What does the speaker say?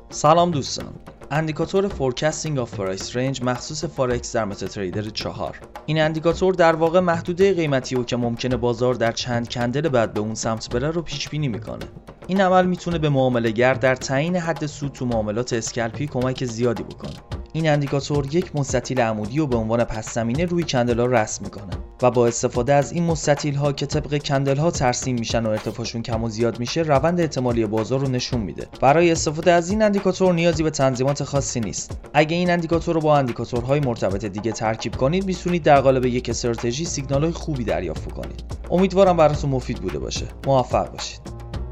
سلام دوستان. اندیکاتور فورکاستینگ آف پرایس رنج مخصوص فارکس در متاتریدر 4. این اندیکاتور در واقع محدوده قیمتی رو که ممکنه بازار در چند کندل بعد به اون سمت بره رو پیش بینی میکنه. این عمل میتونه به معامله‌گر در تعیین حد سود تو معاملات اسکلپی کمک زیادی بکنه. این اندیکاتور یک مستطیل عمودی رو به عنوان پس زمینه روی کندل ها رسم میکنه و با استفاده از این مستطیل ها که طبق کندل ها ترسیم میشن و ارتفاعشون کم و زیاد میشه روند احتمالی بازار رو نشون میده. برای استفاده از این اندیکاتور نیازی به تنظیمات خاصی نیست. اگه این اندیکاتور رو با اندیکاتورهای مرتبط دیگه ترکیب کنید میتونید در قالب یک استراتژی سیگنال‌های خوبی دریافت کنید. امیدوارم براتون مفید بوده باشه. موفق باشید.